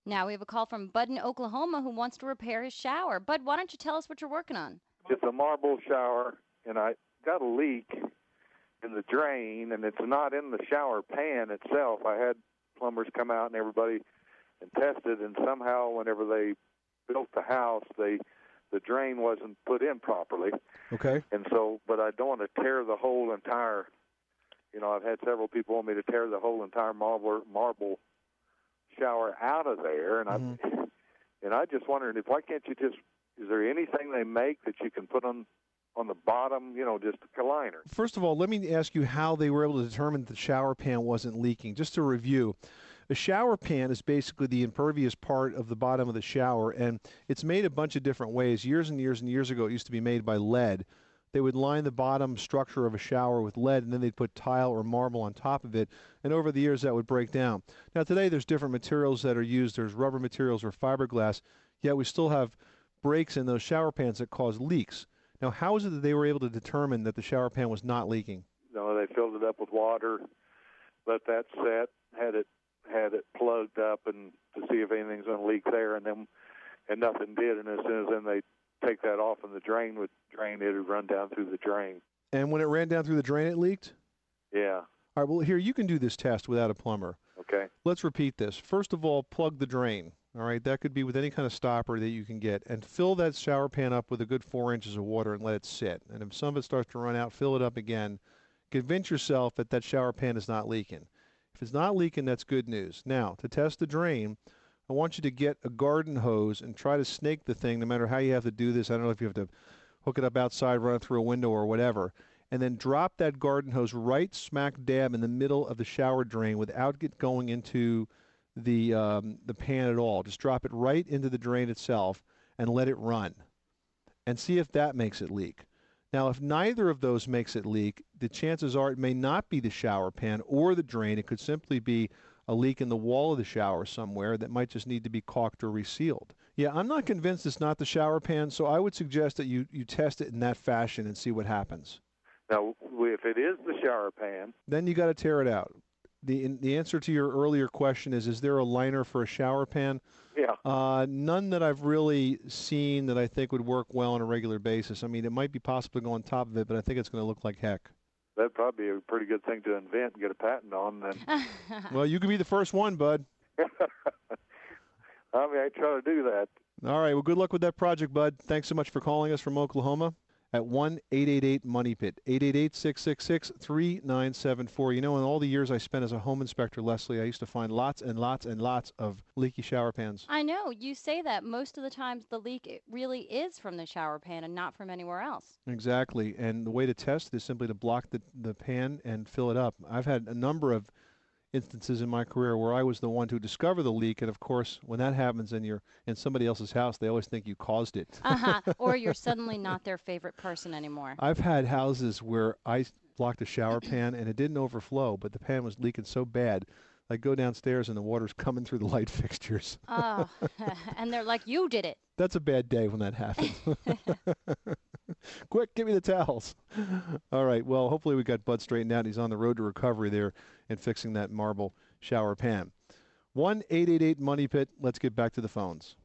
Now we have a call from Bud in Oklahoma who wants to repair his shower. Bud, why don't you tell us what you're working on? It's a marble shower, and I got a leak in the drain, and it's not in the shower pan itself. I had plumbers come out and everybody and tested, and somehow whenever they built the house, the drain wasn't put in properly. Okay. And so, but I don't want to tear the whole entire, I've had several people want me to tear the whole entire marble shower out of there, and I just wondered why can't you just, is there anything they make that you can put on the bottom, just a liner? First of all, let me ask you how they were able to determine that the shower pan wasn't leaking. Just to review, a shower pan is basically the impervious part of the bottom of the shower, and it's made a bunch of different ways. Years and years and years ago, it used to be made by lead. They would line the bottom structure of a shower with lead, and then they'd put tile or marble on top of it, and over the years that would break down. Now today there's different materials that are used. There's rubber materials or fiberglass, yet we still have breaks in those shower pans that cause leaks. Now how is it that they were able to determine that the shower pan was not leaking? No, they filled it up with water, let that set, had it plugged up and to see if anything's going to leak there, and nothing did. And as soon as then they take that off, and the drain would drain, it would run down through the drain. And when it ran down through the drain, it leaked? Yeah. All right, well, here, you can do this test without a plumber. Okay. Let's repeat this. First of all, plug the drain. All right, that could be with any kind of stopper that you can get. And fill that shower pan up with a good 4 inches of water and let it sit. And if some of it starts to run out, fill it up again. Convince yourself that that shower pan is not leaking. If it's not leaking, that's good news. Now, to test the drain, I want you to get a garden hose and try to snake the thing, no matter how you have to do this. I don't know if you have to hook it up outside, run it through a window or whatever. And then drop that garden hose right smack dab in the middle of the shower drain without it going into the pan at all. Just drop it right into the drain itself and let it run. And see if that makes it leak. Now, if neither of those makes it leak, the chances are it may not be the shower pan or the drain. It could simply be a leak in the wall of the shower somewhere that might just need to be caulked or resealed. Yeah, I'm not convinced it's not the shower pan, so I would suggest that you test it in that fashion and see what happens. Now, if it is the shower pan, then you got to tear it out. The answer to your earlier question is there a liner for a shower pan? Yeah. None that I've really seen that I think would work well on a regular basis. I mean, it might be possible to go on top of it, but I think it's going to look like heck. That'd probably be a pretty good thing to invent and get a patent on. Then. Well, you can be the first one, bud. I may try to do that. All right. Well, good luck with that project, bud. Thanks so much for calling us from Oklahoma at 1-888-MONEY-PIT, 888-666-3974. You know, in all the years I spent as a home inspector, Leslie, I used to find lots and lots and lots of leaky shower pans. I know. You say that. Most of the times the leak it really is from the shower pan and not from anywhere else. Exactly. And the way to test it is simply to block the pan and fill it up. I've had a number of instances in my career where I was the one to discover the leak, and of course when that happens and you're in somebody else's house, they always think you caused it. Or you're suddenly not their favorite person anymore. I've had houses where I blocked a shower pan and it didn't overflow, but the pan was leaking so bad I go downstairs and the water's coming through the light fixtures. Oh, and they're like, you did it. That's a bad day when that happens. Quick, give me the towels. All right, well, hopefully we got Bud straightened out. He's on the road to recovery there and fixing that marble shower pan. 1-888-MONEY-PIT. Let's get back to the phones.